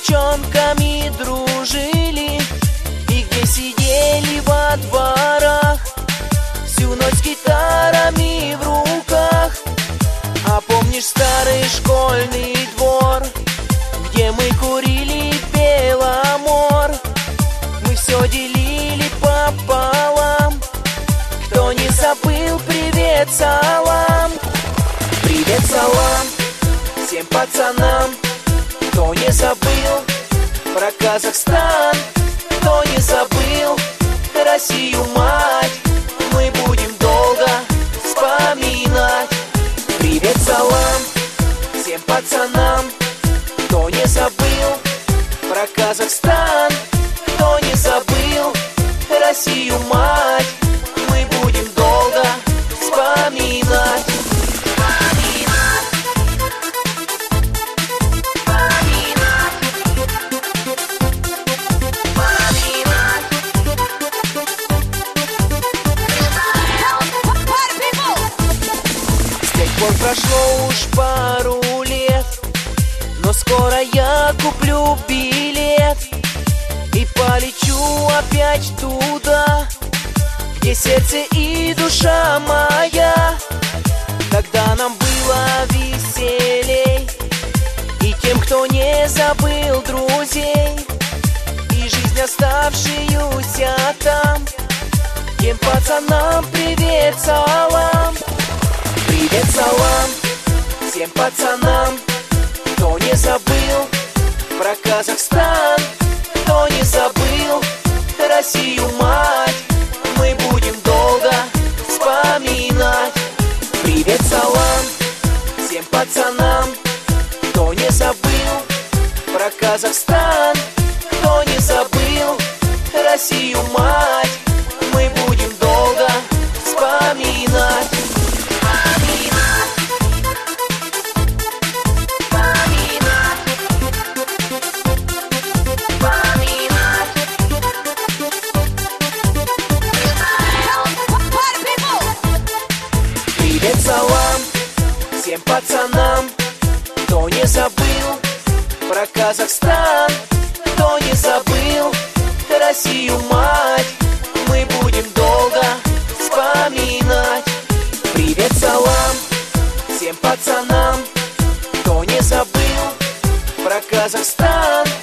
девчонками дружили, и где сидели во дворах, всю ночь с гитарами в руках. А помнишь старый школьный двор, где мы курили Беломор? Мы все делили пополам. Кто не забыл, привет, салам. Привет, салам всем пацанам. Кто не забыл про Казахстан, кто не забыл Россию, мать, мы будем долго вспоминать. Привет, салам всем пацанам. Кто не забыл про Казахстан, кто не забыл Россию, мать, мы будем долго вспоминать. Прошло уж пару лет, но скоро я куплю билет и полечу опять туда, где сердце и душа моя. Когда нам было веселей, и тем, кто не забыл друзей, и жизнь оставшуюся там, тем пацанам привет, салам. Привет, салам всем пацанам. Кто не забыл про Казахстан, кто не забыл Россию, мать, мы будем долго вспоминать. Привет, салам всем пацанам. Кто не забыл про Казахстан, кто не забыл Россию, мать, мы будем долго вспоминать. Привет, салам всем пацанам. Кто не забыл про Казахстан, кто не забыл Россию, мать, мы будем долго вспоминать. Привет, салам всем пацанам. Кто не забыл про Казахстан,